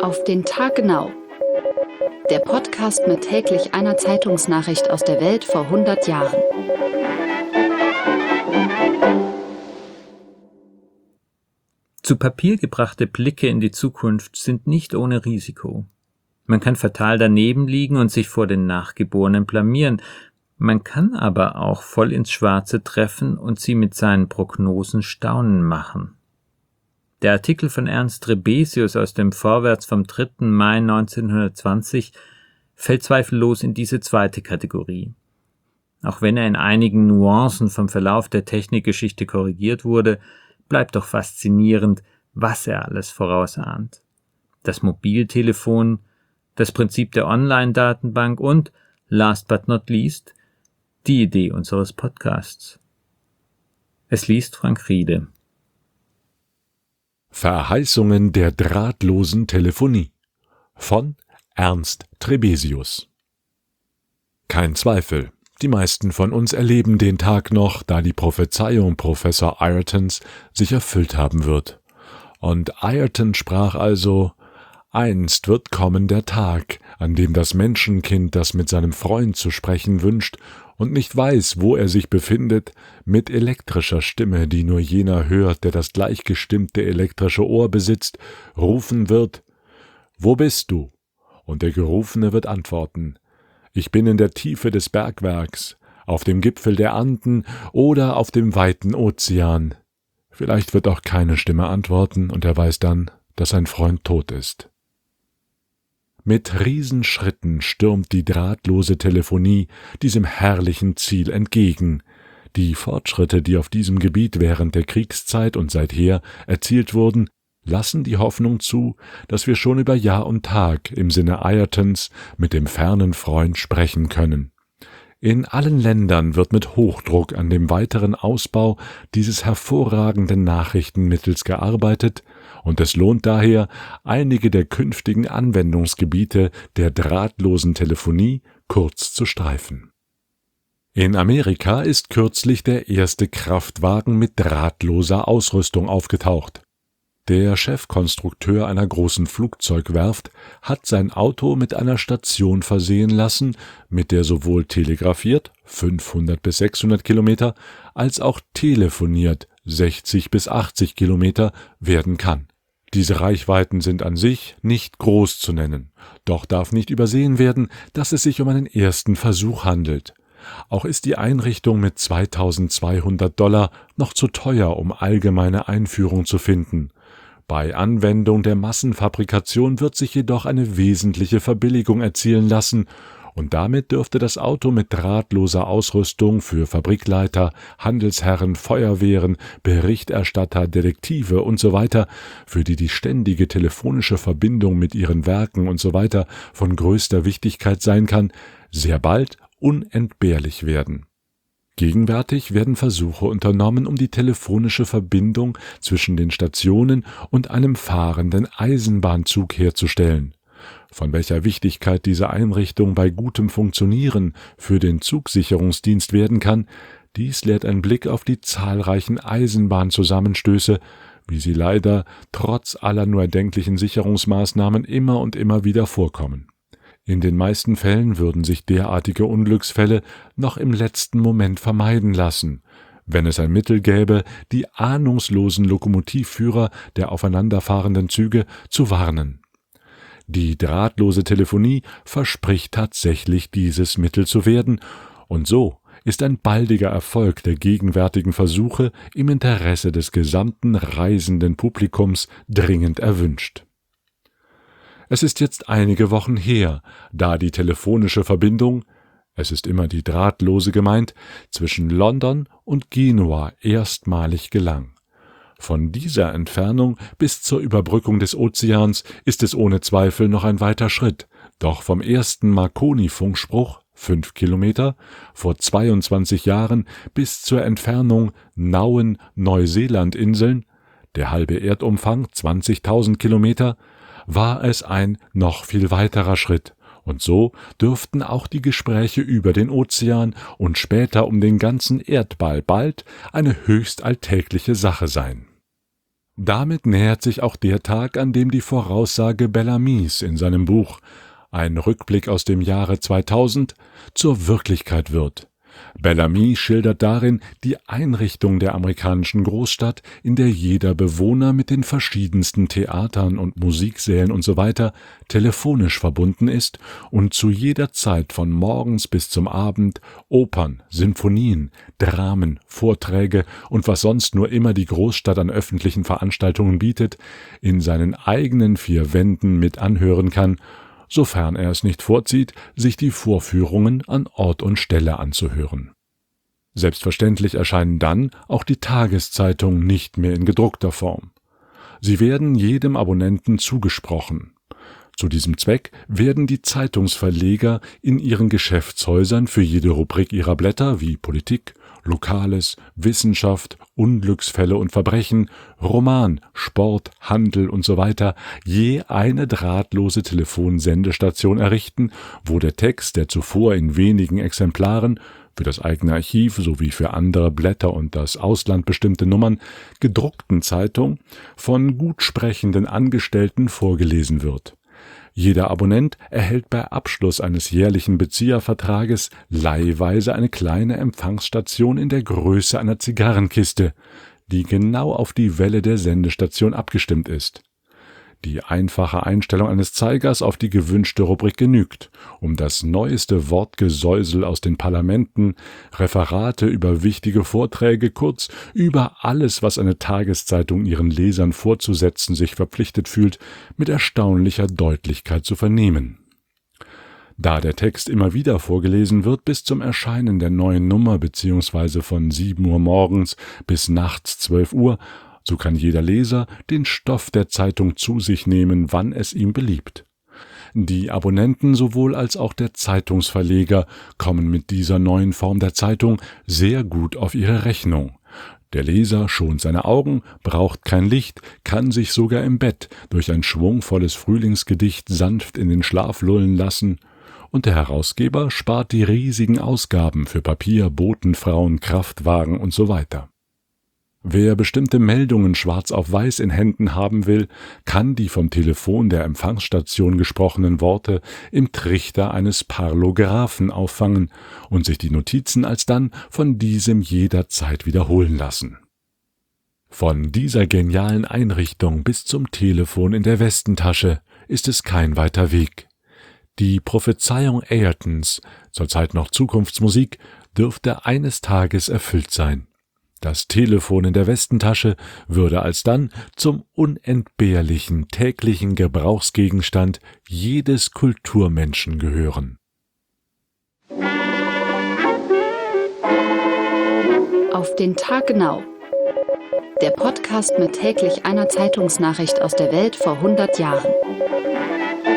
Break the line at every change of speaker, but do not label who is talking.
Auf den Tag genau. Der Podcast mit täglich einer Zeitungsnachricht aus der Welt vor 100 Jahren.
Zu Papier gebrachte Blicke in die Zukunft sind nicht ohne Risiko. Man kann fatal daneben liegen und sich vor den Nachgeborenen blamieren. Man kann aber auch voll ins Schwarze treffen und sie mit seinen Prognosen staunen machen. Der Artikel von Ernst Trebesius aus dem Vorwärts vom 3. Mai 1920 fällt zweifellos in diese zweite Kategorie. Auch wenn er in einigen Nuancen vom Verlauf der Technikgeschichte korrigiert wurde, bleibt doch faszinierend, was er alles vorausahnt. Das Mobiltelefon, das Prinzip der Online-Datenbank und, last but not least, die Idee unseres Podcasts. Es liest Frank Riede.
Verheißungen der drahtlosen Telefonie von Ernst Trebesius. Kein Zweifel, die meisten von uns erleben den Tag noch, da die Prophezeiung Professor Ayrtons sich erfüllt haben wird. Und Ayrton sprach also: Einst wird kommen der Tag, an dem das Menschenkind, das mit seinem Freund zu sprechen wünscht und nicht weiß, wo er sich befindet, mit elektrischer Stimme, die nur jener hört, der das gleichgestimmte elektrische Ohr besitzt, rufen wird: Wo bist du? Und der Gerufene wird antworten: Ich bin in der Tiefe des Bergwerks, auf dem Gipfel der Anden oder auf dem weiten Ozean. Vielleicht wird auch keine Stimme antworten und er weiß dann, dass sein Freund tot ist. Mit Riesenschritten stürmt die drahtlose Telefonie diesem herrlichen Ziel entgegen. Die Fortschritte, die auf diesem Gebiet während der Kriegszeit und seither erzielt wurden, lassen die Hoffnung zu, dass wir schon über Jahr und Tag im Sinne Ayrtons mit dem fernen Freund sprechen können. In allen Ländern wird mit Hochdruck an dem weiteren Ausbau dieses hervorragenden Nachrichtenmittels gearbeitet, und es lohnt daher, einige der künftigen Anwendungsgebiete der drahtlosen Telefonie kurz zu streifen. In Amerika ist kürzlich der erste Kraftwagen mit drahtloser Ausrüstung aufgetaucht. Der Chefkonstrukteur einer großen Flugzeugwerft hat sein Auto mit einer Station versehen lassen, mit der sowohl telegrafiert 500 bis 600 Kilometer als auch telefoniert 60 bis 80 Kilometer werden kann. Diese Reichweiten sind an sich nicht groß zu nennen, doch darf nicht übersehen werden, dass es sich um einen ersten Versuch handelt. Auch ist die Einrichtung mit $2.200 noch zu teuer, um allgemeine Einführung zu finden. Bei Anwendung der Massenfabrikation wird sich jedoch eine wesentliche Verbilligung erzielen lassen, und damit dürfte das Auto mit drahtloser Ausrüstung für Fabrikleiter, Handelsherren, Feuerwehren, Berichterstatter, Detektive usw., für die ständige telefonische Verbindung mit ihren Werken usw. Von größter Wichtigkeit sein kann, sehr bald unentbehrlich werden. Gegenwärtig werden Versuche unternommen, um die telefonische Verbindung zwischen den Stationen und einem fahrenden Eisenbahnzug herzustellen. Von welcher Wichtigkeit diese Einrichtung bei gutem Funktionieren für den Zugsicherungsdienst werden kann, dies lehrt ein Blick auf die zahlreichen Eisenbahnzusammenstöße, wie sie leider trotz aller nur erdenklichen Sicherungsmaßnahmen immer und immer wieder vorkommen. In den meisten Fällen würden sich derartige Unglücksfälle noch im letzten Moment vermeiden lassen, wenn es ein Mittel gäbe, die ahnungslosen Lokomotivführer der aufeinanderfahrenden Züge zu warnen. Die drahtlose Telefonie verspricht tatsächlich, dieses Mittel zu werden, und so ist ein baldiger Erfolg der gegenwärtigen Versuche im Interesse des gesamten reisenden Publikums dringend erwünscht. Es ist jetzt einige Wochen her, da die telefonische Verbindung, es ist immer die drahtlose gemeint, zwischen London und Genua erstmalig gelang. Von dieser Entfernung bis zur Überbrückung des Ozeans ist es ohne Zweifel noch ein weiter Schritt, doch vom ersten Marconi-Funkspruch, 5 Kilometer, vor 22 Jahren bis zur Entfernung Nauen-Neuseeland-Inseln, der halbe Erdumfang 20.000 Kilometer, war es ein noch viel weiterer Schritt, und so dürften auch die Gespräche über den Ozean und später um den ganzen Erdball bald eine höchst alltägliche Sache sein. Damit nähert sich auch der Tag, an dem die Voraussage Bellamys in seinem Buch Ein Rückblick aus dem Jahre 2000 zur Wirklichkeit wird. Bellamy schildert darin die Einrichtung der amerikanischen Großstadt, in der jeder Bewohner mit den verschiedensten Theatern und Musiksälen usw. telefonisch verbunden ist und zu jeder Zeit von morgens bis zum Abend Opern, Sinfonien, Dramen, Vorträge und was sonst nur immer die Großstadt an öffentlichen Veranstaltungen bietet, in seinen eigenen vier Wänden mit anhören kann, sofern er es nicht vorzieht, sich die Vorführungen an Ort und Stelle anzuhören. Selbstverständlich erscheinen dann auch die Tageszeitungen nicht mehr in gedruckter Form. Sie werden jedem Abonnenten zugesprochen. Zu diesem Zweck werden die Zeitungsverleger in ihren Geschäftshäusern für jede Rubrik ihrer Blätter wie Politik, Lokales, Wissenschaft, Unglücksfälle und Verbrechen, Roman, Sport, Handel usw. je eine drahtlose Telefonsendestation errichten, wo der Text der zuvor in wenigen Exemplaren für das eigene Archiv sowie für andere Blätter und das Ausland bestimmte Nummern gedruckten Zeitung von gut sprechenden Angestellten vorgelesen wird. Jeder Abonnent erhält bei Abschluss eines jährlichen Beziehervertrages leihweise eine kleine Empfangsstation in der Größe einer Zigarrenkiste, die genau auf die Welle der Sendestation abgestimmt ist. Die einfache Einstellung eines Zeigers auf die gewünschte Rubrik genügt, um das neueste Wortgesäusel aus den Parlamenten, Referate über wichtige Vorträge, kurz über alles, was eine Tageszeitung ihren Lesern vorzusetzen sich verpflichtet fühlt, mit erstaunlicher Deutlichkeit zu vernehmen. Da der Text immer wieder vorgelesen wird bis zum Erscheinen der neuen Nummer bzw. von 7 Uhr morgens bis nachts 12 Uhr, so kann jeder Leser den Stoff der Zeitung zu sich nehmen, wann es ihm beliebt. Die Abonnenten sowohl als auch der Zeitungsverleger kommen mit dieser neuen Form der Zeitung sehr gut auf ihre Rechnung. Der Leser schont seine Augen, braucht kein Licht, kann sich sogar im Bett durch ein schwungvolles Frühlingsgedicht sanft in den Schlaf lullen lassen, und der Herausgeber spart die riesigen Ausgaben für Papier, Botenfrauen, Kraftwagen usw. Wer bestimmte Meldungen schwarz auf weiß in Händen haben will, kann die vom Telefon der Empfangsstation gesprochenen Worte im Trichter eines Parlographen auffangen und sich die Notizen alsdann von diesem jederzeit wiederholen lassen. Von dieser genialen Einrichtung bis zum Telefon in der Westentasche ist es kein weiter Weg. Die Prophezeiung Ayrtons, zurzeit noch Zukunftsmusik, dürfte eines Tages erfüllt sein. Das Telefon in der Westentasche würde alsdann zum unentbehrlichen täglichen Gebrauchsgegenstand jedes Kulturmenschen gehören.
Auf den Tag genau. Der Podcast mit täglich einer Zeitungsnachricht aus der Welt vor 100 Jahren.